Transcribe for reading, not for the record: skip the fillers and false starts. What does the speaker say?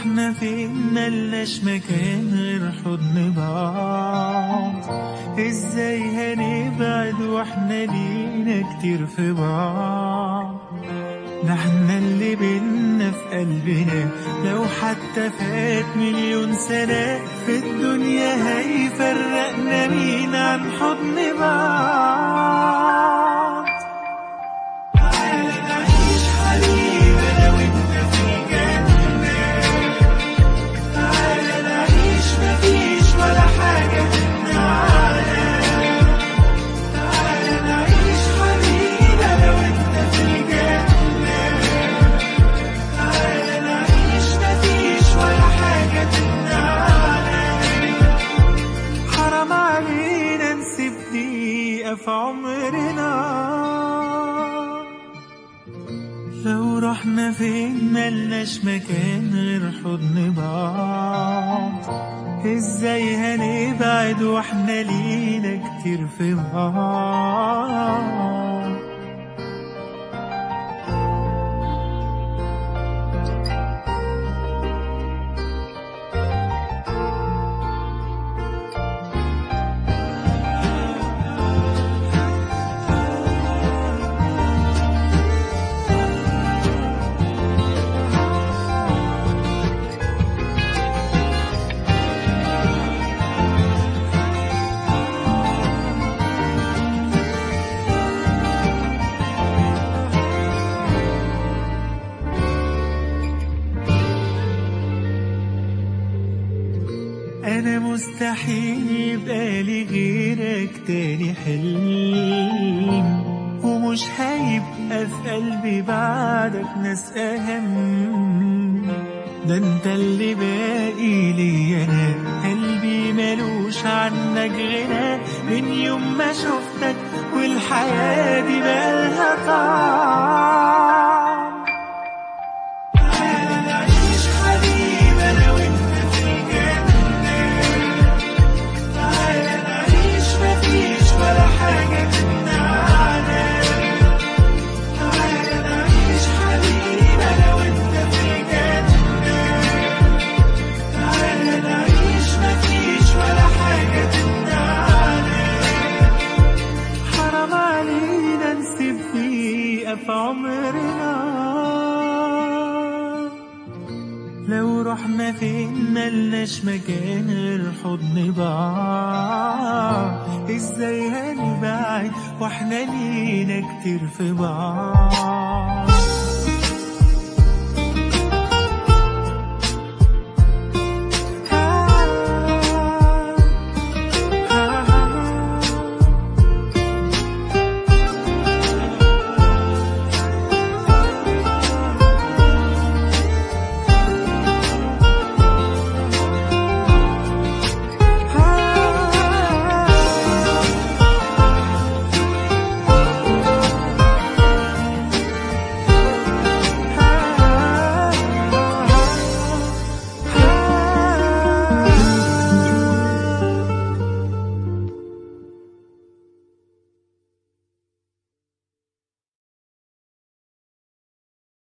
رحنا فين ملناش مكان غير حضن بعض. ازاي هنبعد واحنا لينا كتير في بعض؟ ده احنا اللي بينا في قلبنا لو حتى فات 1,000,000 سنة في الدنيا هيفرقنا مين عن حضن بعض. تعالى نعيش حبيبي انا وانت في الجنة، تعالى نعيش مفيش ولا حاجة تمنعنا، تعالى نعيش حبيبي انا وانت في الجنة، تعالى نعيش مفيش ولا حاجة تمنعنا. حرام علينا نسيب دقيقة في عمرنا، لو رحنا فين ملناش مكان غير حضن بعض. ازاي هنبعد واحنا لينا كتير في بعض؟ أنا مستحيل يبقى لي غيرك تاني حلم، ومش هيبقى في قلبي بعدك ناس أهم. ده انت اللي باقي لي أنا، قلبي ملوش عنك غنى من يوم ما شفتك والحياة دي بقالها طعم. تعالى نعيش حبيبي أنا وانت في الجنة، تعالى نعيش مفيش ولا حاجة تمنعنا، تعالى نعيش حبيبي أنا وانت في الجنة، تعالى نعيش مفيش ولا حاجة تمنعنا. حرام علينا نسيب دقيقة في عمرنا، لو رحنا فين ملناش مكان غير حضن بعض. ازاي هنبعد واحنا لينا كتير في بعض؟